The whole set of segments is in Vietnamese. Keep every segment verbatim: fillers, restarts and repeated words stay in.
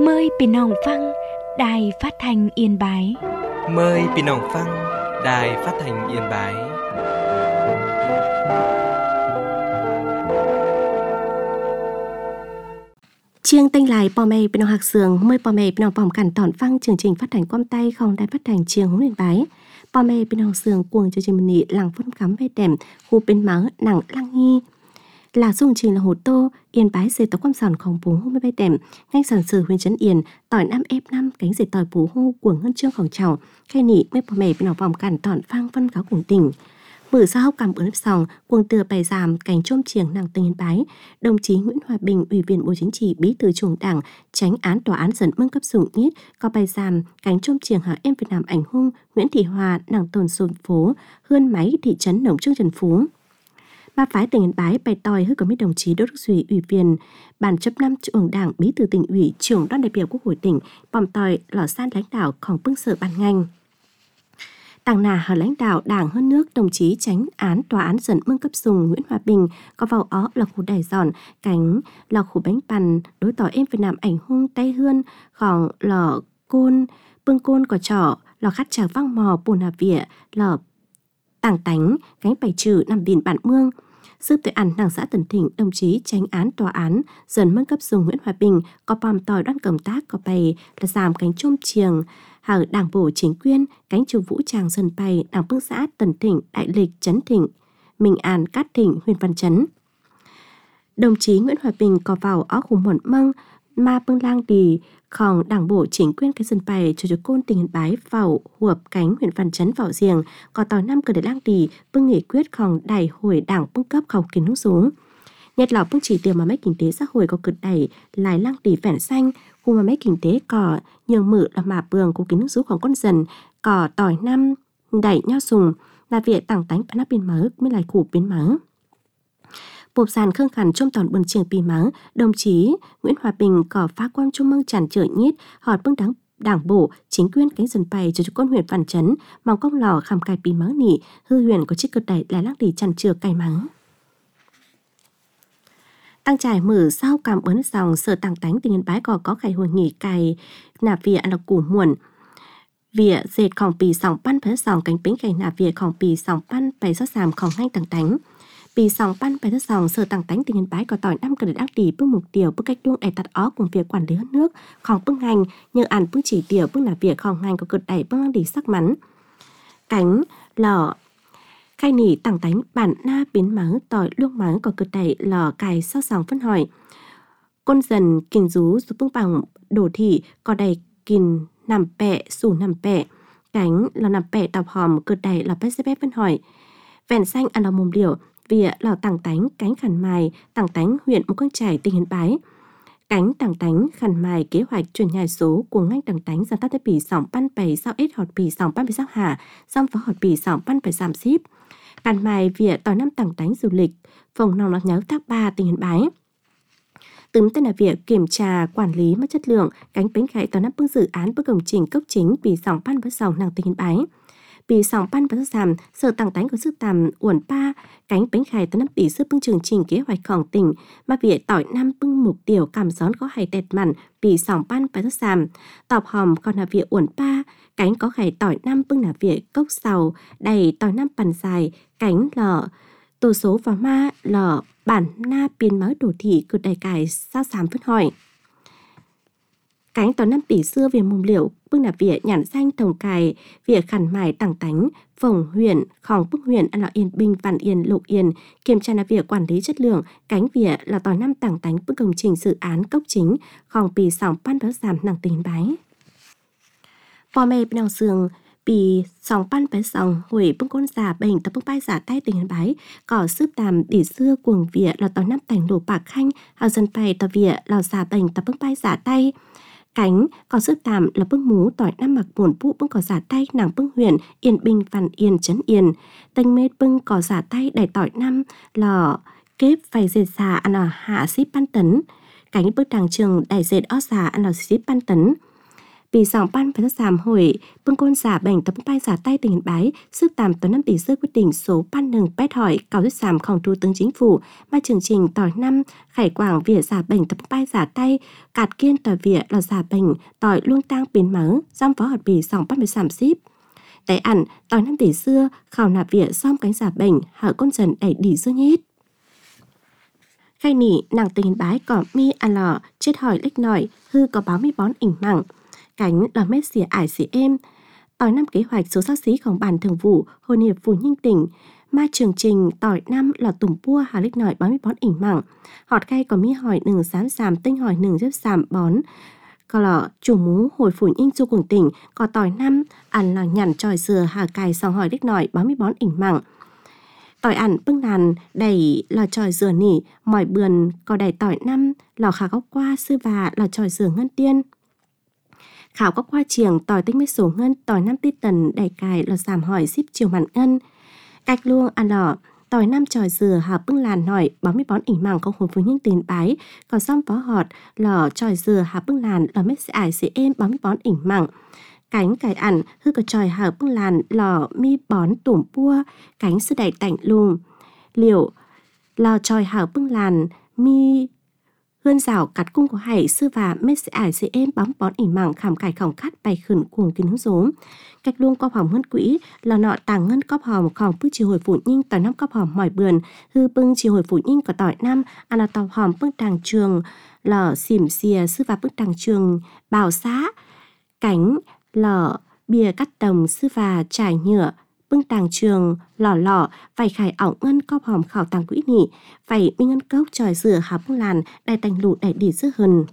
Mờiพี่น้องฟังđài phát thanh Yên Bái. Mời พี่น้องฟัง đài phát thanh Yên Bái. Chiêng tênh lại bò mê bên học sường mời bò mê bên bòm cản tỏn phăng chương trình phát hành quam tay không đài phát hành chiêng hướng Yên Bái. Bò mê bên học sường cuồng chương trình mini làng phân cắm vẽ đèm khu bên máu nặng lăng nghi là dung trình là hồ tô Yên Bái dệt tóc quam sònของbố hô mê bay đèm ngay sòn sử huyện trấn Yên tỏi năm ép năm cánh dệt tỏi bố hô của ngân trươngของchồng khai nị mê bò mê bên bòm cản tỏn phăng phân cáo cùng tỉnh. Bữa sau hốc cầm bữa nếp sòng, cuồng tựa bày giảm cánh trôm chiềng nàng tình Yên Bái, đồng chí Nguyễn Hòa Bình, Ủy viên Bộ Chính trị, Bí thư Trung Đảng, Chánh án Tòa án Dân Mương cấp dụng nhất, có bày giảm cánh trôm chiềng hạ em Việt Nam ảnh hung Nguyễn Thị Hòa nàng tồn xôn phố, hươn máy thị trấn Nông Trương Trần Phú. Ba phái tỉnh Yên Bái bày tòi hơi có mấy đồng chí Đỗ Đức Duy, Ủy viên Ban chấp năm Trung ương Đảng, Bí thư tỉnh ủy, trưởng đoàn đại biểu Quốc hội tỉnh, bòm tòi lò san lãnh đạoของbưng sở ban ngành. Đảng nà ở lãnh đạo đảng hơn nước đồng chí Chánh án Tòa án Dân Mương cấp dùng Nguyễn Hòa Bình có vào ó là khu đài giòn cánh là khu bánh bàn đối tỏ em Việt Nam ảnh hung tay hươn khoảng lò côn bưng côn có trỏ lò khát trà vang mò bồn hà vỉa lò tảng tánh cánh bày trừ nằm biển bản mương. Sư tuệ ảnh đảng xã Tần Thịnh đồng chí Chánh án Tòa án Dân Mương cấp dùng Nguyễn Hòa Bình có bòm tòi đoán công tác có bày là giảm cánh trôm chiềng hở đảng bộ chính quyền cánh chủ vũ trang dân bày đảng bưng xã Tần Thịnh Đại Lịch Trấn Thịnh Minh An Cát Thịnh huyện Văn Chấn. Đồng chí Nguyễn Hòa Bình có vào ó khủng muộn măng ma bưng lang đi khòng đảng bộ chính quyền cái dân bày cho cho côn tỉnh Yên Bái vào huộp cánh huyện Văn Chấn vào riêng có tỏi năm cờ để lang đi bưng nghị quyết khòng đại hội đảng bưng cấp khòng kiến nút xuống. Nhật lọ bưng chỉ tiêu mà mấy kinh tế xã hội có cực đẩy lại lang đi vẹn xanh khu mà mấy kinh tế cỏ nhường mự là mà bường của kiến nước rúของcon dần cỏ tỏi năm đẩy nho sùng là việc tảng tánh bán biến mở mới lại cụ biến mở. Bộp sàn khương khẩn trong toàn bần trường pì mở đồng chí Nguyễn Hòa Bình có phá quan trung mương tràn trở nhít họt bưng đáng đảng bộ chính quyền cánh dân bày cho cho con huyện Văn Chấn mong công lò khăm cài pì mở nỉ hư huyền có chiếc cực đẩy lại lắc đi tràn trừa cài mở. Tăng trải mở sau cảm ơn dòng sở tàng tánh tỉnh Yên Bái có có khải hội nghị cài nạp vỉa là củ muộn vỉa dệtของปีสองพันไปสองcánh bánh cày nạp vỉaของปีสองพันไปsát sàmของngay tàng tánhปีสองพันไปsát sòng sở tàng tánh tỉnh Yên Bái có tỏi năm cờ để đắc tỷ bước mục tiêu bước cách đuông đẩy tạt ó cùng việc quản lý nướcของbước ngành như ảnh bước chỉ tiêu bước nạp vỉaของngành có cực đẩy bước đi sắc mắn cánh lò khai nỉ tảng tánh bản na biến máu tỏi luông máu có cực đẩy lò cài sao sòng phân hỏi con dần kìn rú giúp bưng bằng đổ thị có đầy kìn nằm bẹ sủ nằm bẹ cánh là nằm bẹ tọc hòm cực đẩy là bếp bếp phân hỏi vẹn xanh ăn là mồm liều vì lò tảng tánh cánh khẩn mài tảng tánh huyện Mù Căng Chải tỉnh Yên Bái cánh tảng tánh khẩn mài kế hoạch chuyển nhài số của ngành tảng tánh ra tát bì sòng pan bày sao ít hột bì sòng pan bì sao hà xong phó hột bì sòng pan bày giảm ship càn mài vỉa tỏi năm tảng tánh du lịch phòng nòng lọt nhớ thác ba tỉnh Yên Bái tấm tên là việc kiểm tra quản lý mất chất lượng cánh bánh gãy tỏi năm bưng dự án bưng công trình cấp chính bì sòng pan với sòng nàng tỉnh Yên Bái bì sòng pan với giảm sở tảng tánh có sức tàm uẩn pa cánh bánh gãy tỏi năm bì sức bưng chương trình kế hoạchของtỉnh mà vỉa tỏi năm bưng mục tiêu cảm gión có hay tẹt mặn bì sòng pan với giảm tọp hòm còn là vỉa uẩn pa cánh có khải tỏi năm bưng là vỉa cốc sầu đầy tỏi năm bàn dài cánh lò tổ số và ma lò bản na biến máu đổ thị cực đầy cài sao sám phân hỏi cánh tỏi năm tỷ xưa về mồm liệu bưng là vỉa nhản danh tổng cài vỉa khẩn mài tảng tánh phồng huyện khòng bức huyện ăn lọ Yên Bình Vạn Yên Lục Yên kiểm tra là vỉa quản lý chất lượng cánh vỉa là tỏi năm tảng tánh bưng công trình dự án cốc chính khòng bì sòng pan đó giảm nàng tỉnh Bái bò mê bên đầu sườn bì sòng pan bái sòng hủy bưng con giả bệnh tập bưng bay giả tay tỉnh Yên Bái có sức tàm đỉ xưa cuồng vỉa là tỏi năm tành đổ bạc khanh hào dân bày tờ vỉa là giả bệnh tập bưng bay giả tay cánh có sức tàm là bưng mú tỏi năm mặc buồn bụ bưng có giả tay nàng bưng huyện Yên Bình Văn Yên Trấn Yên tênh mê bưng có giả tay đầy tỏi năm lò kép phải dệt xà ăn ở hạ ship ban tấn cánh bưng đàng trường đầy dệt ó xà ăn ở ship ban tấn Bị sòng ban phải giảm hồi bưng côn giả bệnh tập bay giả tay tình bái sức tàm tới năm tỷ sơ quyết định số ban nừng bét hỏi cáo rất giảmของthủ tướng chính phủ mà chương trình tỏi năm khải quảng vỉa giả bệnh tập bay giả tay cạt kiên tỏi vỉa là giả bệnh tỏi luông tang biến mở giam phó hợp bị sòng ban phải giảm ship tại ảnh tỏi năm tỷ xưa khảo nạp vỉa xong cánh giả bệnh hở con dần đẩy đi dưa nhít khai nỉ nàng tình bái có mi à lò chết hỏi lích nổi hư có báo mi bón ỉnh mẳng cánh là mét xỉa ải xỉ êm tỏi năm kế hoạch số sát xíของbản thường vụ hội hiệp phụ ninh tỉnh ma chương trình tỏi năm là tủm pua hà lích nổi báo mi bón ỉnh mẳng họt gai có mi hỏi nừng sán sàm tinh hỏi nừng dếp sàm bón có lọ chủ mú hồi phủ ninh du cùng tỉnh có tỏi năm ăn là nhằn tròi dừa hà cài sòng hỏi lích nổi báo mi bón ỉnh mẳng tỏi ăn bưng làn đầy lò tròi dừa nỉ mỏi bườn có đầy tỏi năm lò khá góc qua sư và lò tròi dừa ngân tiên khảo góc qua chiềng tỏi tinh mấy số ngân tỏi năm tít tần đầy cài lò giảm hỏi ship chiều mặn ngân cách luôn ăn lò tỏi năm tròi dừa hà bưng làn hỏi báo mi bón ỉnh màng không hồn với những tiền bái còn xong phó họt lò tròi dừa hà bưng làn lò mét sẽ ải sẽ êm báo mi bón ỉnh màng cánh cài ẩn hư có tròi hở bưng làn lò mi bón tủm pua cánh sư đẩy tảnh lùm liệu lò tròi hở bưng làn mi hươn rào cắt cung của hải sư và mét sẽ ải sẽ êm bóng bón ỉnh mảng khảm cải khổng khát bày khẩn cuồng kín hứng rốm cách luôn cóp hòm ngân quỹ lò nọ tàng ngân cóp hòm khỏng bức chiều hồi phụ nhinh tỏi năm cóp hòm mỏi bườn hư bưng chiều hồi phụ nhinh có tỏi năm à là tàu hòm bưng tàng trường lò xỉm xìa sư và bưng tàng trường bào xá cánh lò bìa cắt đồng sư và trải nhựa bưng tàng trường lò lò phải khải ỏng ngân cóp hòm khảo tàng quỹ nỉ phải minh ngân cốc tròi rửa há bưng làn đầy tành lụ đầy đỉ dư hần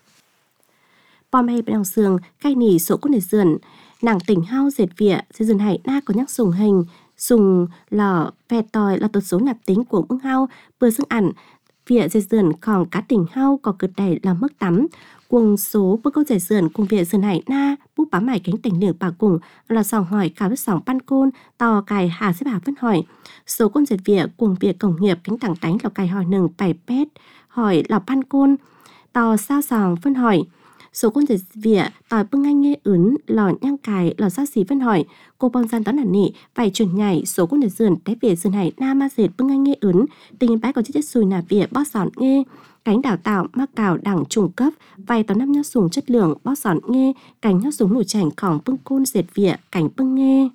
bom hay bên sườn cay nỉ sổ con để dườn nàng tỉnh hao dệt vỉa dệt dườn hải na có nhắc sùng hình sùng lò ve tòi là tột số nạp tính của ưng hao bừa xương ẩn vỉa dệt dườn còn cá tỉnh hao có cực đầy là mức tắm cuồng số bữa câu dệt dườn cùng vỉa dườn hải na bút bám mải cánh tỉnh nửa bà cùng là sòng hỏi cả với sòng pan côn tò cài hà xếp hà phân hỏi số con dệt vỉa cùng vỉa cổng nghiệp cánh tảng tánh là cài hỏi nừng bảy pet hỏi là pan côn tò sao sòng phân hỏi số con dệt vỉa tòi bưng anh nghe ướn lò nhang cài lò sát xí phân hỏi cô bong gian toán hẳn nị phải chuẩn nhảy số con dệt dườn té vỉa dườn hải na ma dệt bưng anh nghe ướn tình bái có chết chết xùi nà vỉa bót sòn nghe cánh đào tạo mắc cào đẳng trung cấp vài tàu năm nhót sùng chất lượng bót sòn nghe cánh nhót sùng nổi chảnh khỏng bưng côn dệt vỉa cánh bưng nghe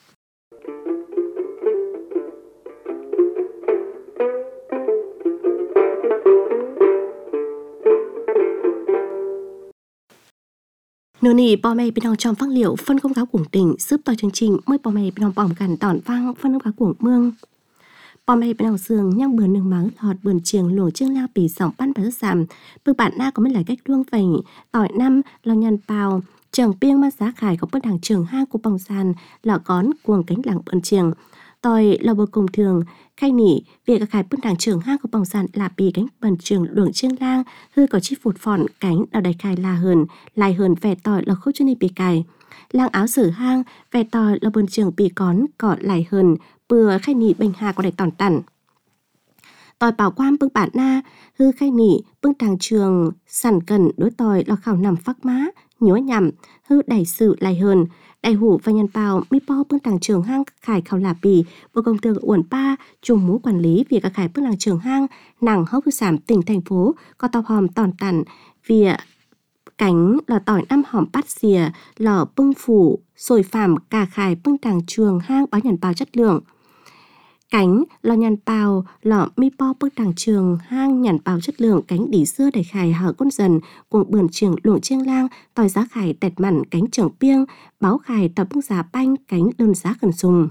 nửa nỉ bò mày bên trong trong phát liệu phân công giáo cuồng tỉnh giúp tòa chương trình mới bò mày bên trong bòm gần tỏn vang phân công giáo cuồng mương bò mày bên trong giường nhang bườn nương mắng thọt bườn chiềng luồng chương lao bì sòng ban và rất giảm bực bạn na có mấy lại cách luông vầy tỏi năm lo nhăn bào trường piêng ma giá khải có bất đẳng trường hang của bòng sàn lọ cón cuồng cánh làng bườn chiềng tỏi là bờ cùng thường khai nỉ việc cả khải bất đẳng trường hang của bòng sàn là bì cánh bườn trường luồng chương lang hư có chi phụt phòn cánh đào đầy khai là hờn lại hờn vẻ tỏi là khúc cho nên bì cài lang áo sử hang vẻ tỏi là bườn trường bì cón cọ lại hờn bừa khai nỉ bình hà có đầy tòn tẩn tỏi bảo quan bưng bản na hư khai nỉ bưng tàng trường sẵn cần đối tỏi là khảo nằm phác má nhúa nhằm hư đẩy sự lại hơn đại hủ và nhân bào mi po bưng tàng trường hang khải khảo lạp bì vô công tường uẩn pa trùng mũ quản lý việc các khải bưng tàng trường hang nàng hốc giảm tỉnh thành phố có tàu hòm tòn tẩn vì cánh lò tỏi năm hòm bát xìa lò bưng phủ sồi phàm cả khải bưng tàng trường hang báo nhận bào chất lượng cánh lò nhàn bào lò mi po bưng tàng trường hang nhàn bào chất lượng cánh đỉ xưa để khải hở con dần cùng bườn trường luồng chiêng lang tỏi giá khải tẹt mặn cánh trường piêng báo khải tỏi bưng giá banh cánh đơn giá khẩn sùng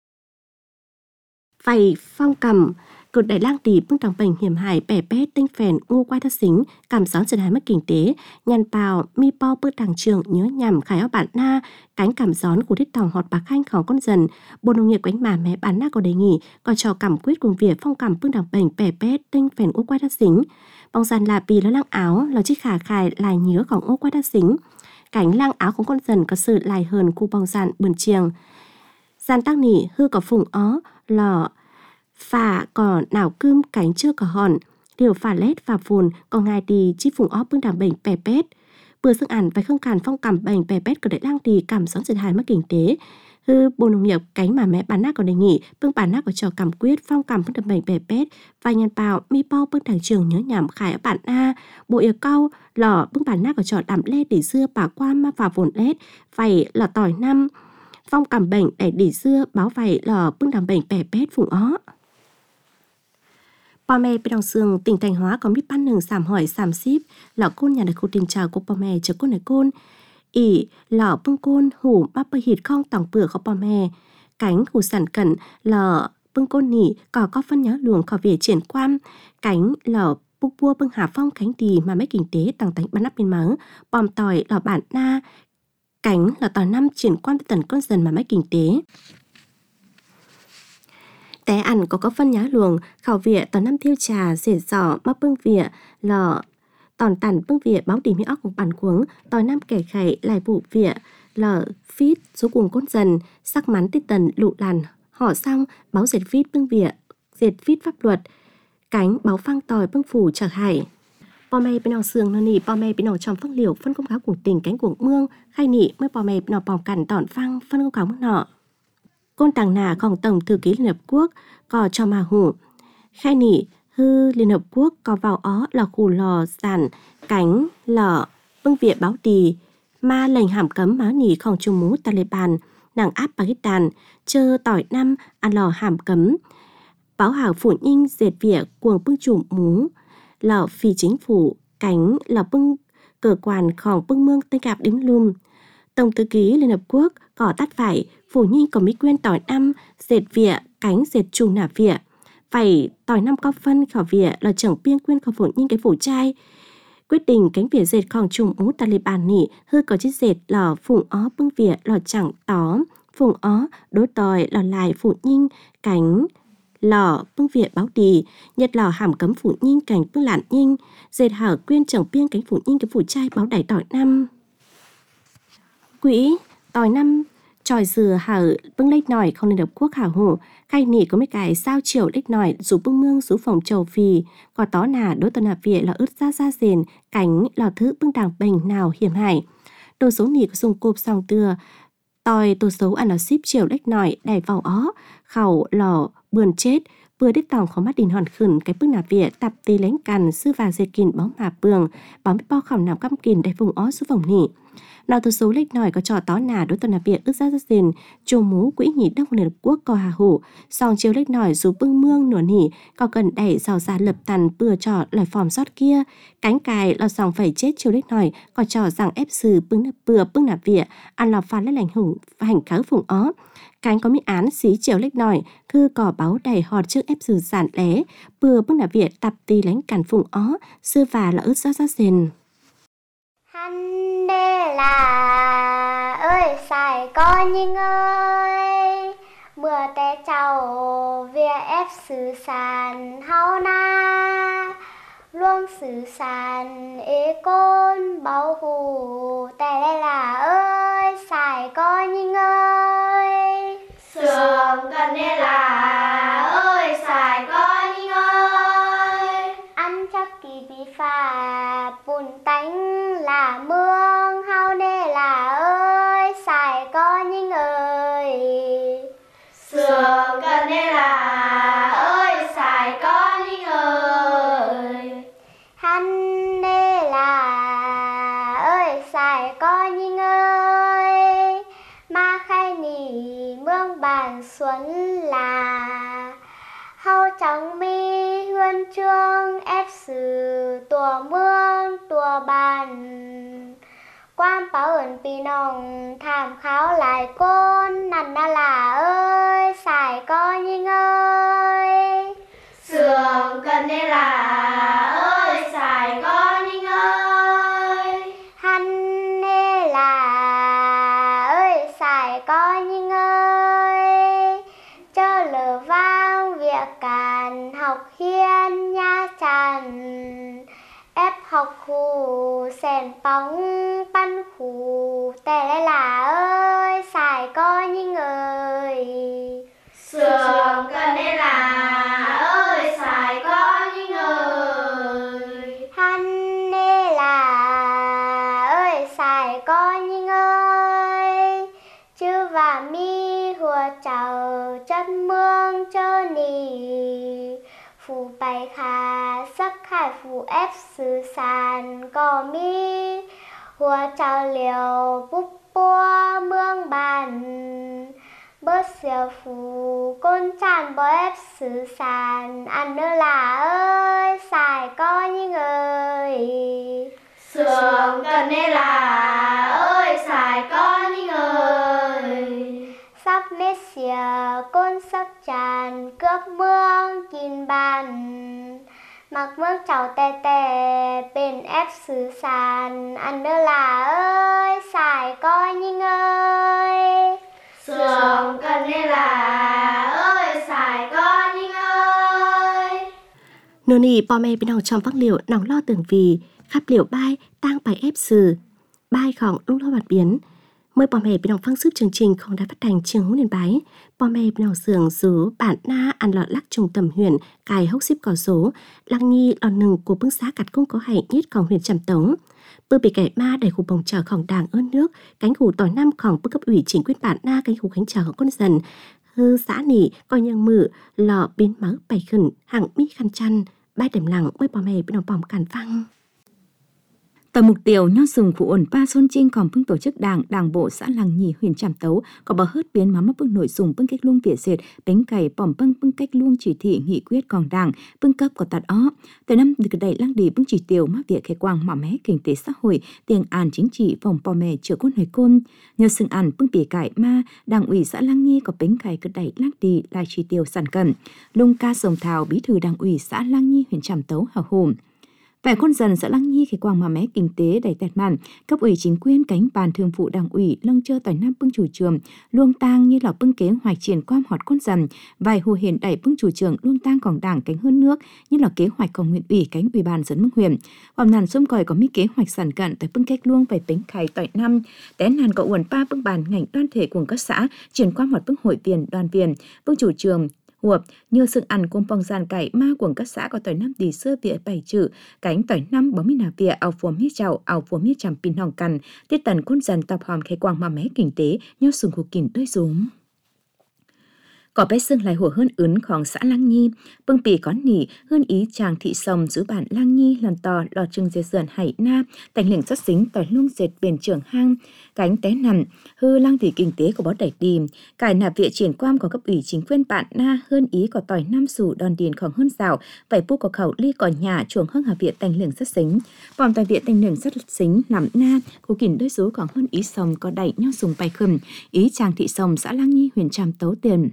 vầy phong cầm cột đại lang tỷ bưng tàng bệnh hiểm hại bẻ bét tinh phèn ngô quai thất xính cảm gió dần hài mất kinh tế nhàn bào mi po bưng tàng trường nhớ nhằm khải áo bản na cánh cảm gión của thiết tòng họt bạc khanh khó con dần bộ nông nghiệp cánh mà mẹ bán na có đề nghị có cho cảm quyết cùng việc phong cảm bưng tàng bệnh bẻ bét tinh phèn ngô quai thất xính bong dàn là bì lá lang áo là chiếc khả khải lại nhớของngô quai thất xính cánh lang áoของcon dần có sự lại hơn khu bong dàn bườn chiềng dàn tác nỉ hư có phùng ó lò phà có nào cơm cánh chưa có hòn điều phà lét và phồn còn ngài đi chi phùng ó bưng đảm bệnh bè bét bữa sức ăn phải không cản phong cảm bệnh bè bét của đại lang đi cảm sống sự hài mất kinh tế hư bộ nông nghiệp cánh mà mẹ bán nát có đề nghị bưng bán nát có cho cảm quyết phong cảm phân đập bệnh bè bét và nhân bào mi bao bưng đảng trường nhớ nhảm khải ở bản a bộ yêu cao lò bưng bán nát có cho đảm lê để xưa bà qua mà vào vồn lết phải là tỏi năm phong cảm bệnh để để xưa báo vậy lò bưng đàm bệnh bè bét vùng ó Bà mẹ bên đồng xương tỉnh Thanh Hóa có biết ban nừng sảm hỏi sảm ship là côn nhà được khu tình trào của bà mẹ cho côn này côn ỉ lọ bưng côn hủ bắp bơ hịt không tỏng bữa của bà mẹ cánh hủ sản cẩn lọ bưng côn nỉ có có phân nhớ luồng khỏi về triển quan cánh lọ búc bua bưng hà phong cánh đi mà mấy kinh tế tăng tánh bắn nắp bên mắng bòm tỏi lọ bản na cánh là tỏi năm triển quan với tần con dần mà mấy kinh tế té ăn có có phân nhá luồng khảo vỉa tỏ năm thiêu trà rể giỏ mắc bưng vỉa lò tòn tản bưng vỉa báo tìm mi óc của bản cuống tỏi năm kẻ khẩy lại vụ vỉa lò phít số cùng cốt dần sắc mắn tít tần lụ làn họ xong báo dệt phít bưng vỉa dệt phít pháp luật cánh báo phang tỏi bưng phủ trở hải bò mày bên nào xương nó nỉ bò mày bên nào trong phân liều phân công cáo cùng tình cánh cuồng mương khai nỉ mới bò mày bên nào bòm cản tòn phang phân công cáo mức nọ côn tàng nàของTổng thư ký Liên Hợp Quốc có cho mà hủ khai nỉ hư Liên Hợp Quốc có vào ó là khu lò sản cánh lò bưng vỉa báo tì ma lệnh hàm cấm máu nỉของTrung mú Taliban nàng áp Pakistan chơ tỏi năm ăn lò hàm cấm báo hảo phủ nhinh dệt vỉa cuồng bưng chủ mú lò phi chính phủ cánh lò bưng cơ quanของbưng mương tây cạp đếm lùm Tổng thư ký Liên Hợp Quốc có tắt phải phủ nhi có mỹ quyên tỏi năm dệt vỉa cánh dệt trù nả vỉa phải tỏi năm có phân khảo vỉa là trưởng biên quyên khảo phủ nhi cái phủ trai quyết định cánh vỉa dệtของtrùng ú Taliban nỉ hư có chiếc dệt lò phụng ó bưng vỉa lò chẳng tó phụng ó đối tỏi lò lại phủ nhinh cánh lò bưng vỉa báo đi nhật lò hàm cấm phủ nhinh cánh bưng lạn nhinh dệt hở quyên trưởng biên cánh phủ nhinh cái phủ trai báo đẩy tỏi năm quỹ tỏi năm tròi dừa hở bưng lách nổi không Liên Hợp Quốc hảo hổ khai nỉ có mấy cái sao chiều lách nổi rủ bưng mương rủ phòng trầu phì có tó nà đối tần nạp vỉa là ướt ra ra rền cánh lò thứ bưng đảng bệnh nào hiểm hại đồ số nỉ có dùng cộp song tưa tòi tô xấu ăn lò ship chiều lách nổi đẩy vào ó khẩu lò bườn chết vừa đích tòng khó mắt đình hòn khẩn cái bưng nạp vỉa tập tì lánh cằn sư vàng dệt kìn bóng mà bường bóng biết bao khảo nằm căm kìn đầy vùng ó xuống phòng nỉ nào từ số lệch nổi có trò tó nà đối tuần là việc ước ra ra rền chùa mú quỹ nhị đông Liên Hợp Quốc có hà hủ song chiều lệch nổi dù bưng mương nửa nỉ có cần đẩy rào ra lập tàn bừa trò lời phòm sót kia cánh cài lò sòng phải chết chiều lệch nổi có trò rằng ép sử bưng bừa bưng nạp vỉa ăn lò phá lấy lành hùng hành kháng phùng ó cánh có mỹ án xí chiều lệch nổi thư cỏ báo đầy họt trước ép sử giản lé bừa bưng nạp vỉa tập tì lánh cản phùng ó sư và là ướt ra ra rền Hắn đê là ơi xài con nhưng ơi mưa té chào việc ép xử sàn hao na luôn xử sàn ế côn bảo hù té đây là ơi xài con nhưng ơi sườn cần đê là ơi xài con nhưng ơi ăn chắc kỳ bị phạt bùn tánh là mương hao nê là ơi xài con nhưng ơi sườn cần đê là ơi xài con nhưng ơi hắn nê là ơi xài con nhưng ơi ma khai nỉ mương bàn xuân là hao trắng mi huân chương ép sử tùa mương tùa bàn quan bảo ơn pi nòng tham khảo lại côn nằn na là ơi xài con nhưng ơi sườn cần đê là ơi xài con nhưng ơi hắn nê là ơi xài con nhưng ơi chơ lờ vang việc càn học hiên nha tràn ép học hù sèn bóng pan hù tè đây là ơi xài con nhưng ơi sườn cần đê là ơi xài con nhưng ơi hắn nê là ơi phủ bài khá sắc khai phủ ép sư sàn có mi hùa trao liều búp bua mương bàn bớt siêu phủ côn tràn bó ép sư sàn ăn nữa là ơi xài có những ơi sườn cần nê là ơi xài có những ơi sắp mết xìa côn sắc tràn cướp mương kín bàn mặc mương chào tè tè bên ép sư sàn ăn nữa là ơi xài có những ơi sườn cần nê là ơi xài có những ơi nô nì bò mê bên đầu trong vắc liệu nóng lo tưởng vì khắp liệu bai tang bài ép sư bai khỏng lúc lo bạt biến mới bò mê bên đầu phăng sức chương trình không đã phát thành trường hữu nền bái bò mê bên đầu giường rú bản na ăn lọ lắc trùng tầm huyền cài hốc xíp cỏ số lăng nhi lò nừng của bưng xá cặt cung có hạnh nhất khỏng huyền trầm tống bơ bị kẻ ma đầy khu bồng chờ khỏng đàng ơn nước cánh củ tỏi năm khỏng bức cấp ủy chính quyết bản na cánh khu khánh chờ của con dần hư xã nỉ coi nhân mự lọ biến mớ bày khẩn hàng mi khăn chăn bai đềm lặng mới bò mê bên đầu bòm càn phăng. Tờ mục tiêu nho sừng phụ ổn pa xuân trinh còn phương tổ chức đảng đảng bộ xã Làng Nhì huyện Trạm Tấu có bờ hớt biến má mấp bưng nội dung bưng cách luông việt dệt bánh cày bỏm bưng bưng cách luông chỉ thị nghị quyết còn đảng bưng cấp có tạt ó từ năm được đẩy lang đi bưng chỉ tiêu mắc việc khai quang mỏ mé kinh tế xã hội tiền an chính trị phòng bò mè chữa cốt hồi côn nhờ sừng ăn bưng bỉ cải ma đảng ủy xã Làng Nhì có bánh cày cứ đẩy lang đi là chỉ tiêu sản cận lung ca sồng thảo bí thư đảng ủy xã Làng Nhì huyện Trạm Tấu hào hùng. Vài con dần xã Lăng Nhi khai quang mà mé kinh tế đầy tẹt mạn, cấp ủy chính quyền cánh bàn thường vụ đảng ủy lâng chơ tỏi nam bưng chủ trường, luông tang như là bưng kế hoạch triển quan họt con dần, vài hồ hiền đẩy bưng chủ trường luông tang còn đảng cánh hơn nước như là kế hoạch còn huyện ủy cánh ủy ban dân mương huyện. Còn nàn xôm còi có mi kế hoạch sản cận tới bưng cách luông vài bánh khai tỏi năm, té nàn có uẩn pa bưng bàn ngành đoàn thể cùng các xã triển quan họt bưng hội viên đoàn viên, bưng chủ trường huộp như sự ăn cùng bong gian cải ma của các xã có tỏi năm đi xưa vỉa bảy chữ cánh tỏi năm bóng mi nà vỉa ảo phùa mi chào ảo phùa mi chằm pin hòn cằn tiết tần con dần tập hòm khai quang mà mé kinh tế nhau sùng hồ kìm đôi rúm có bé xương lại hùa hơn ướnของxã Lăng Nhi bưng pì có nỉ hơn ý chàng thị sông giữ bản Lăng Nhi lần to lò trừng dệt dườn hải na thành lĩnh rất xính tỏi lung dệt bền trưởng hang cánh té nằm hư lăng thị kinh tế của bó đẩy đi cải nạp viện triển quan của cấp ủy chính quyền bạn na hơn ý có tỏi năm sủ đòn điền khoảng hơn rào vài pu có khẩu ly cỏ nhà chuồng hơn hà viện thành lĩnh rất xính vòng tại viện thành lĩnh rất xính nằm na của kìm đôi số khoảng hơn ý sông có đẩy nhau dùng bài khừm ý chàng thị sông xã Lăng Nhi huyện Trạm Tấu tiền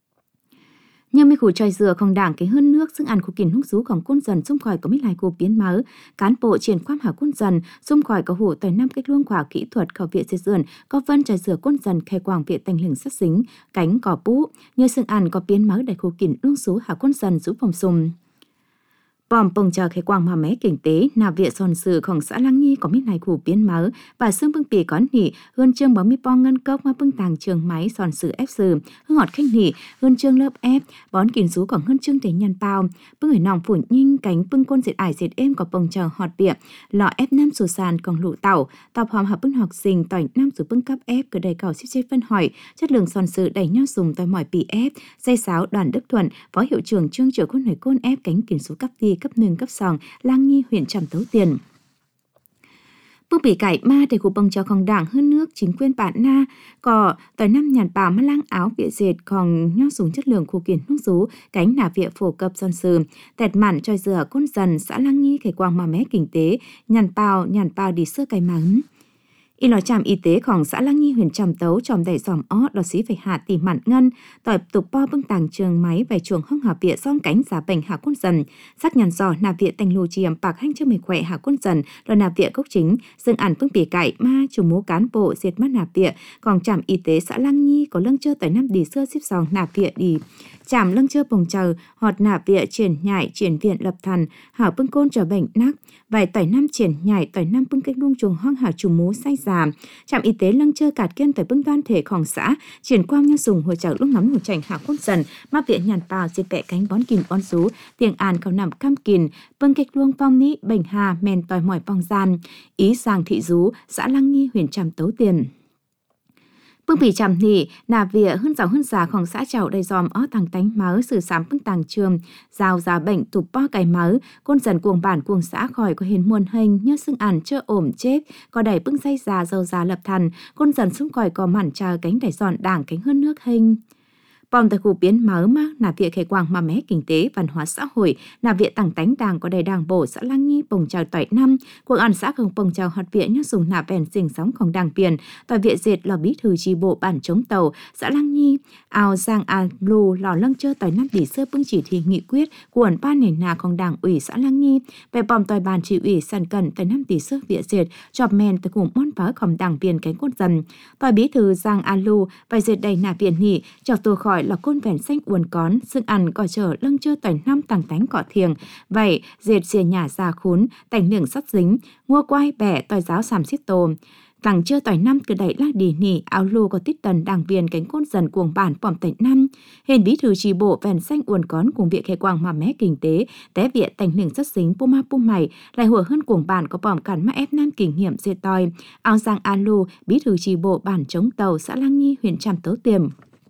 nhưng mấy khu tròi dừa không đảng cái hơn nước xưng ăn của kiền húc rúของcôn dần xung khỏi có mấy lại của biến máu cán bộ triển khoam hảo côn dần xung khỏi có hủ tỏi năm cách luông khoa kỹ thuật khảo viện dệt dườn có vân tròi dừa côn dần khai quang viện thành lĩnh sát xính cánh cỏ bú như xưng ăn có biến máu đại khu kiền luông rú hảo côn dần rú phòng sùm bòm bông chờ khai quang mà mé kinh tế nạp viện sòn sựของxã Lăng Nhi có mấy này khu biến máu và xương bưng pì có nỉ hơn chương bóng mi pong ngân cốc mà bưng tàng trường máy sòn sự ép sự hương ngọt khanh nỉ hơn chương lớp ép bón kín rú còn hơn chương tế nhăn bao bưng người nòng phủ nhinh cánh bưng côn dệt ải dệt êm có bông chờ họt bịa lọ ép năm sổ sàn còn lụ tàu tập hòm hợp bưng học sinh tỏi năm số bưng cấp ép cứ đầy cầu xếp xếp phân hỏi chất lượng sòn sự đẩy nhau dùng tỏi mỏi pì ép dây sáo đoàn Đức Thuận phó hiệu trưởng trương trưởng côn nổi côn ép cánh kín số cấp ti cấp nương cấp sòng Lăng Nhi huyện Trạm Tấu tiền bưng bỉ cải ma để của bông cho không đảng hơn nước chính quyền bản na có tỏi năm nhàn bào mà lang áo viện dệt còn nho dùng chất lượng khu kiển nước rú cánh nà viện phổ cập dân sự tẹt mặn tròi dừa côn dần xã Lăng Nhi khai quang mà mé kinh tế nhàn bào nhàn bào đi sơ cày mắng y lò trạm y tếของxã Lăng Nhi huyện Trạm Tấu tròm đẩy dòm ó đò xí phải hạ tỉ mặn ngân tỏi tục po bưng tàng trường máy vài chuồng hong hạ viện song cánh giả bệnh hạ côn dần sắc nhàn giò nạp viện thành lù chiềm bạc hanh cho mày khỏe hạ côn dần lò nạp viện gốc chính dương ẩn bưng bỉ cải ma chủ mố cán bộ diệt mắt nạp viện còn trạm y tế xã Lăng Nhi có lưng chơ tỏi năm đi xưa xếp sòng nạp viện đi chạm lưng chơ bồng chờ họt nạp viện triển nhại triển viện lập thần hảo bưng côn trở bệnh nắc vài tỏi năm triển nhại tỏi năm bưng cách luông chuồng hong hảo chủ mố say già trạm y tế lưng chơ cạt kiên tỏi bưng đoan thểของxã triển quang nhân dùng hồi chảo lúc ngắm hồ chảnh hảo côn dần ma viện nhàn bào diệt bẹ cánh bón kìm bón rú tiền an cầu nằm cam kìn bưng cách luông phong ní bệnh hà mèn tỏi mỏi bong gian ý giàng thị rú xã Lăng Nhi huyện Trạm Tấu tiền Bưng bị chạm nỉ, nà vỉa hơn giáo hơn giàของxã chảo đầy dòm ó tàng tánh máu sự sám bưng tàng trường, rào giá bệnh tụp po cài máu, côn dần cuồng bản cuồng xã khỏi có hiền muôn hình nhớ xưng ản chơ ổm chết, có đẩy bưng dây già dầu già lập thần, côn dần xung còi có mản trà cánh đẩy giòn đảng cánh hơn nước hình. Bom tại khu biến máu mà nà viện khởi quang mà mé kinh tế văn hóa xã hội nà viện tàng tánh đảng có đầy đảng bộ xã Lăng Nhi bồng chào tỏi năm cuộc ăn xã không bồng chào hoạt viện nhớ dùng nà bèn sinh sóngของđảng biển tỏi viện diệt lò bí thư chi bộ bản chống tàu xã Lăng Nhi ao giang an lù lò lăng chơ tỏi năm tỷ sơ bưng chỉ thị nghị quyết của ẩn ban nền nàของđảng ủy xã Lăng Nhi về bom tỏi bàn chỉ ủy sàn cẩn tỏi năm tỷ sơ viện diệt chọp men tại cùng món pháของđảng biển cánh cốt dần tỏi bí thư giang an lù vài diệt đầy nà viện nhị chọc tôi khỏi là côn vẹn xanh uốn cón, xương ăn cỏ trở lưng chơ tỏi năm tàng tánh cỏ thiềng, vậy dệt xìa nhà già khốn, tành miệng sắt dính, ngua quai bẻ tỏi giáo xàm xiết tôm. Tàng chơ tỏi năm cứ đẩy lác đi nỉ, áo lô có tít tần đảng viên cánh côn dần cuồng bản bỏm tỏi năm. Hên bí thư chi bộ vẹn xanh uốn cón cùng viện khai quang mà mé kinh tế, té viện tành miệng sắt dính pô ma pô mày, lại hùa hơn cuồng bản có bỏm cản mà ép nam kinh nghiệm dệt tỏi. Áo giang an lô, bí thư chi bộ bản chống tàu xã Lăng Nhi huyện Tràm Tấu Tiềm.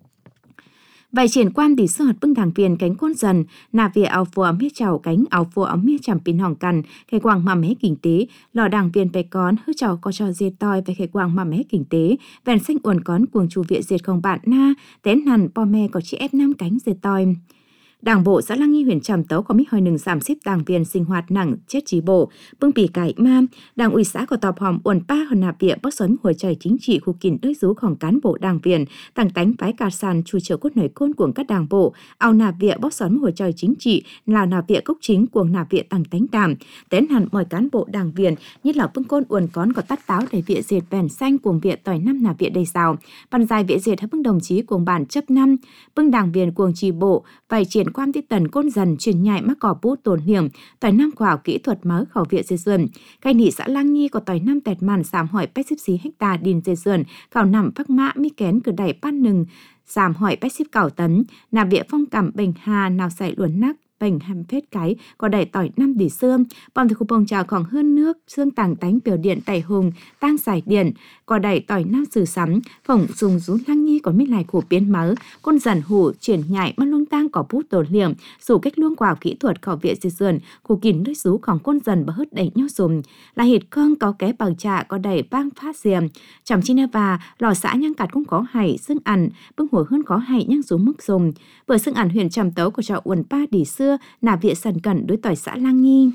Vậy triển quan tỷ sơ hạt bưng đảng viên cánh côn dần, nà vỉa áo phùa ấm hết chào cánh áo phùa ấm hết chằm pin hỏng cằn, khai quang mà mé kinh tế, lò đảng viên bè con hư chào có cho dê toi về khai quang mà mé kinh tế, vẹn xanh uốn cón cuồng chủ viện diệt không bạn na, tén hẳn po me có chi ép năm cánh dê toi. Đảng bộ xã Lăng Nhi huyện Tràm Tấu có mít hơi nừng giảm xếp đảng viên sinh hoạt nặng chết trí bộ, bưng bì cải ma, đảng ủy xã có tọp hòm uẩn pa hòn nạp viện bớt xuân hồi trời chính trị khu kín đới rúของcán bộ đảng viên, tàng tánh phái cà sàn chui chiều cốt nổi côn của các đảng bộ, ao nạp viện bớt xuân hồi trời chính trị, là nạp viện cốc chính của nạp viện tàng tánh đàm, tén hẳn mọi cán bộ đảng viên, như là bưng côn uẩn cón có tắt táo để viện diệt vẻn xanh cuồng viện tỏi năm nạp viện đầy rào, bàn dài viện diệt hay bưng đồng chí cuồng bản chấp năm, bưng đảng viên cuồng trì bộ, vài triển quan tiết tần côn dần truyền nhại mắc cỏ bút tổn hiểm tỏi năm khoa học kỹ thuật mới khẩu viện dây dườn cây nỉ xã Lăng Nhi có tỏi năm tẹt màn giảm hỏi bách xíp xí hecta điền dây dườn cào nằm phắc mã mi kén cử đẩy pan nừng giảm hỏi bách xíp cào tấn nạp viện phong cảm bình hà nào xảy luồn nắc bành hàm phết cái có đẩy tỏi năm đỉ xương bom thì khu bông trào khoảng hơn nước xương tàng tánh biểu điện tẩy hùng tang giải điện có đẩy tỏi năm sử sắm phỏng dùng rú Lăng Nhi có mít lại của biến máu côn dần hủ triển nhại mất luông tang có bút tổ liềm sủ cách luông quả kỹ thuật khảo viện dây dườn của kín đới rúของcôn dần bờ hớt đẩy nhau dùng là hiệt cơn có ké bằng trà có đẩy bang phát diềm chồng chi và lò xã nhang cạt cũng có hảy xương ăn bưng hổ hơn có hảy nhang rú mức dùng vừa xương ăn huyện Tràm Tấu của trọ uẩn pa đỉ xưa nà viện sần cẩn đối tỏi xã Lăng Nhi.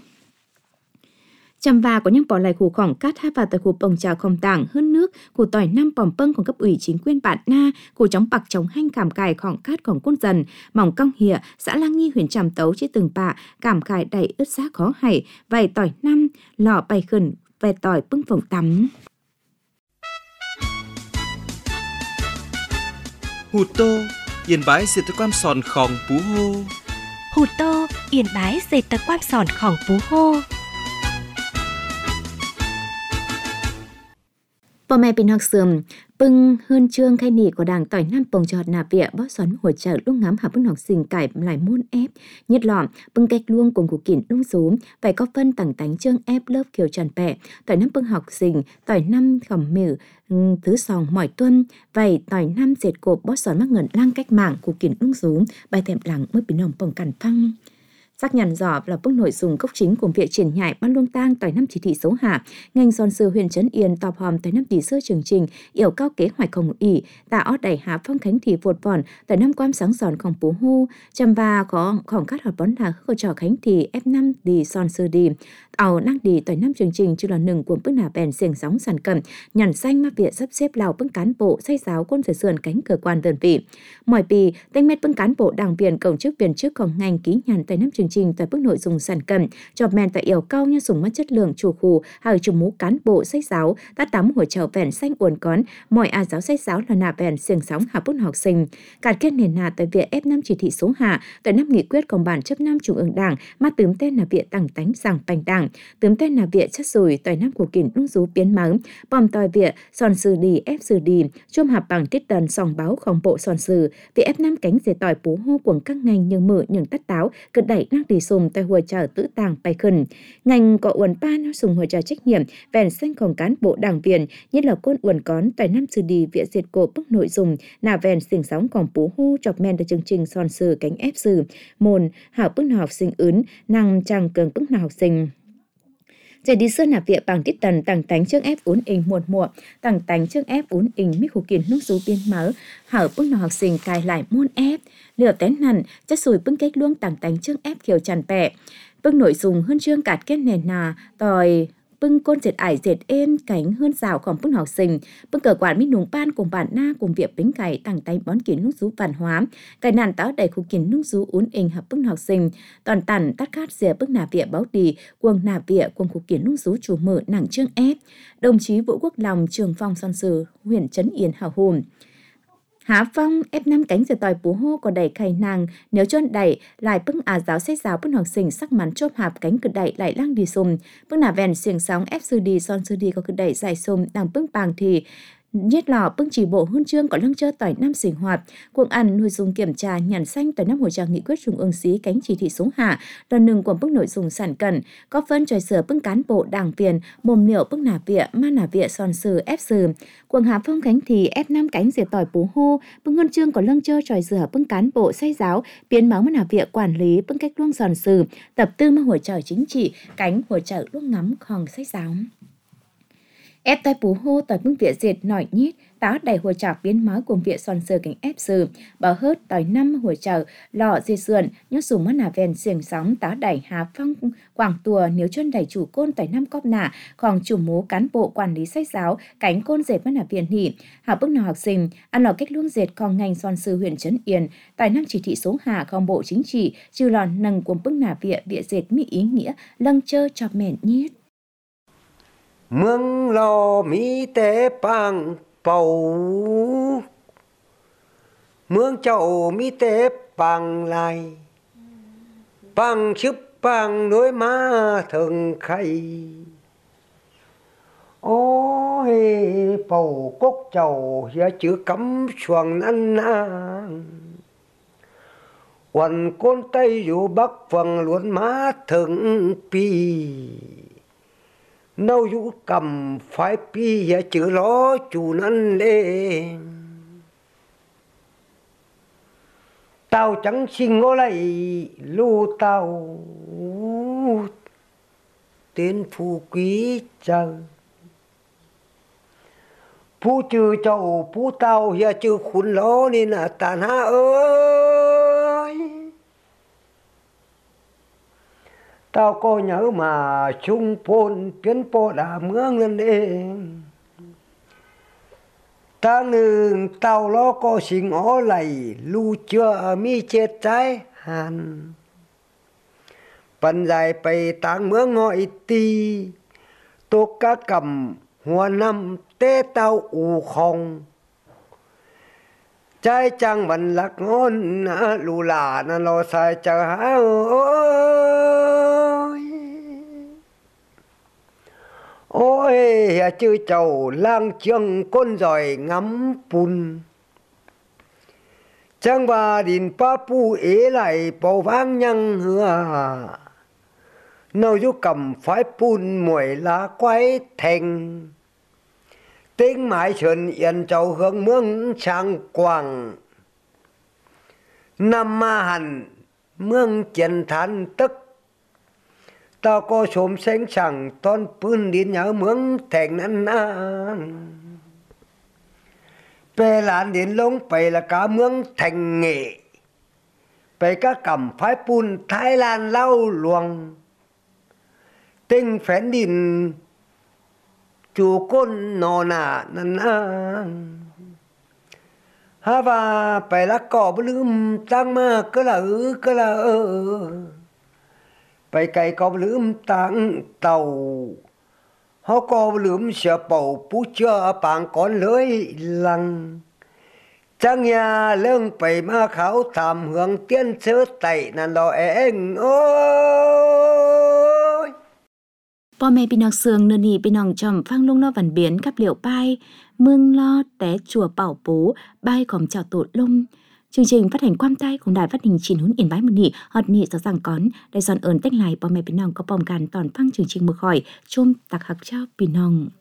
Chăm và có những bỏ lại khu khỏng cát hát vào tại khu bồng trào không tảng hơn nước của tỏi năm bỏng pângของcấp ủy chính quyền bản na của chống bạc chống hanh cảm cài khỏng cátของcôn dần mỏng cong hìa xã Lăng Nhi huyện Tràm Tấu chỉ từng bạ cảm cài đầy ướt xác khó hảy vài tỏi năm lò bày khẩn về tỏi bưng phồng tắm. Hù tô yên bái diệt tơ quan sòn khòng pú hô. Hù tô yên bái dệt tơ quan sòn khòng pú hô. Bò mẹ bình học sườn bưng hơn trương khai nỉ của đảng tỏi năm bồng trọt nà vịa bó xoắn hỗ trợ lúc ngắm hạ bưng học sinh cải lại môn ép nhất lọm bưng cách luông cùng của kín lung rúm phải có phân tẳng tánh trương ép lớp kiểu tròn bẹ tỏi năm bưng học sinh tỏi năm khẩm mử thứ sòng mỏi tuân vậy tỏi năm dệt cột bó xoắn mắc ngẩn lang cách mạng của kín lung rúm bài thèm lặng mới bình hồng bồng cản phăng. Xác nhận rõ là bức nội dung gốc chính của việc triển nhại ban luông tang tỏi năm chỉ thị số hạ ngành giòn sư huyện Trấn Yên tọp hòm tỏi năm tỷ sơ chương trình yêu cao kế hoạch không ỉ đã ót đẩy hạ phong khánh thị vột vòn tỏi năm quan sáng giòn không bú hô chăm ba có khoảng cát hoạt bón là khâu trò khánh thị ép năm đi giòn sư đi ảo năng đi tỏi năm chương trình chưa là nừng của bức nà bèn xiềng sóng sản cẩm nhằn xanh mắc viện sắp xếp lào bức cán bộ xây giáo quân phải sườn cánh cơ quan đơn vị mọi bì tên mét bức cán bộ đảng viên công chức viên chứcของngành ký nhằn tỏi năm chương trình tại bức nội dung sản cẩm cho men tại yêu cao như dùng mất chất lượng chủ khu hay chủ mũ cán bộ sách giáo ta tắm hỗ trợ vẹn xanh uốn cón mọi a giáo sách giáo là nà vẹn xiềng sóng hạ bút học sinh cạt kết nền nà tại viện ép năm chỉ thị số hạ tại năm nghị quyết công bản chấp năm trung ương đảng mà tướng tên là viện tàng tánh rằng bành đảng tấm tên là viện chất rồi tỏi năm của kín nung rú biến mắng bom tỏi viện sòn sư đi ép sư đi chôm hạp bằng tiết tần sòng báo không bộ sòn sư vì ép năm cánh dệt tỏi bú hô quần các ngành nhưng mở những tắt táo cực đẩy năng đi sùng tại hồi trở tự tàng bài khẩn ngành có uẩn ba nó sùng hồi trở trách nhiệm vẹn xanhของcán bộ đảng viên nhất là côn uẩn cón tỏi năm sư đi viện dệt cổ bức nội dung là vẹn xỉnh sóngของbú hô chọc men từ chương trình sòn sư cánh ép sư môn hảo bức nào học sinh ứng năng trang cường bức nào học sinh Giờ đi sơn nạp viện bằng tiết tần tàng tánh trước ép uốn hình muộn muộn tàng tánh trước ép uốn hình mít khổ kiến nút rú biên máu hở bức nào học sinh cài lại môn ép lửa tén nằn chất sùi bưng cách luông tàng tánh trước ép kiểu tràn bẹ bưng nội dung hơn chương cạt kết nền nà tòi bưng côn dệt ải dệt êm cánh hơn ràoของbưng học sinh bưng cờ quản mít nùng ban cùng bản na cùng việc bánh cải tàng tay bón kiến nút rú văn hóa cài nàn táo đầy khu kiến nút rú uốn hình hợp bưng học sinh toàn tản tắt khát dìa bưng nà viện báo đi quần nà viện quần khu kiến nút rú chủ mở nặng trương ép đồng chí Vũ Quốc Lòng trường phòng son sử huyện Trấn Yên hào hùng Há phong ép năm cánh dệt tỏi bú hô có đẩy khay nàng nếu chôn đẩy lại bưng à giáo sách giáo bưng học sinh sắc mắn chốt hạp cánh cực đẩy lại lang đi sum bưng nà vèn xiềng sóng ép sư đi son sư đi có cực đẩy dài sum đằng bưng bàng thì nhất lò bưng chỉ bộ huân chương có lăng chơ tỏi năm sinh hoạt cuồng ăn nuôi dùng kiểm tra nhàn xanh tỏi năm hồi trang nghị quyết trung ương xí cánh chỉ thị số hạ đoàn nừng của bưng nội dung sản cẩn có phân trời sửa bưng cán bộ đảng viên mồm liệu bưng nà vịa ma nà vịa son sư ép sư cuồng hà phong cánh thì ép năm cánh diệt tỏi bú hô bưng huân chương có lăng chơ trời sửa bưng cán bộ say giáo biến máu ma nà vịa quản lý bưng cách luông giòn sư tập tư ma hỗ trợ chính trị cánh hỗ trợ luông ngắm khòng sách giáo ép tay bú hô tỏi bưng viện dệt nổi nhít tá đầy hồi chảo biến máu cùng viện son sơ cánh ép sư bảo hớt tỏi năm hồi chảo lọ dê sườn nhớ sùng mắt nà ven xiềng sóng tá đẩy hà phong quảng tùa nếu chân đẩy chủ côn tỏi năm cóp nà còn chủ mố cán bộ quản lý sách giáo cánh côn dệt mắt nà viện hỉ hảo bức nào học sinh ăn lò cách luông dệt còn ngành son sư huyện Trấn Yên tại năm chỉ thị số hà không bộ chính trị trừ lòn nâng của bức nà viện viện dệt mỹ ý nghĩa lâng chơ chọc mẹn nhít mương lò mi tế bằng bầu mương chậu mi tế bằng lại bằng chụp bằng đôi má thường khay ôi bầu cốc chậu ya chữ cắm xuồng năn nang quần côn tây dù bắc phần luôn má thường pi nâu dũ cầm phải pi ya chữ ló chủ năn lên tao chẳng xin ngó lại lu tao tên phù quý chờ phù trừ chậu phù tao ya chữ khốn ló nên là tàn ha ơi tao có nhớ mà chung phôn biến po đã mướn lên đêm ta ngừng tao lo có xin ó lầy lu chưa mi chết trái hàn bần dài bày táng mướn ngọi ti tô cá cầm hoa năm tê tao ù không trái chăng bần lạc ngon lù là nó lo sai chờ há ơi ôi chư chầu lang chương con giỏi ngắm bùn chẳng bà đình pa pu ế lại bầu vang nhăng hừa nâu du cầm phái bùn muội lá quái thành tiếng mãi sơn yên châu hướng mương sang quảng năm ma hành mương chiến thán tức tao có xôm xanh sẵn toàn pươn đến nhớ mương thành năn an bè làn đến lông bày là cả mương thành nghệ bày cả cầm phái bùn Thái Lan lau luồng tinh phén đình chủ côn nò nà năn an ha và bày là cỏ bơ lưm tăng mà cứ là ư cứ là ư bày cây có lưỡm tăng tàu họ có lưỡm sợ bầu bú chưa bằng con lưới lăng chẳng nhà lương bày mà khảo thảm hưởng tiên sơ tẩy nàn lo eng ơi พ่อแม่พี่น้องเสืองเนนี่พี่น้องจอมฟังลุงนอวันเบียนกับเหลียวไปเมืองลอแต่chùa Bảo Bố bàiของchào tổ lông. Chương trình phát hành quam tayของđài phát hình chín huấn yên bái một nị hot nị giáo rằng con đại son ơn tách lạiพ่อแม่พี่น้องก็พร้อมกันตอนฟังchương trìnhมือข่อยชมตักหักเจ้าพี่น้อง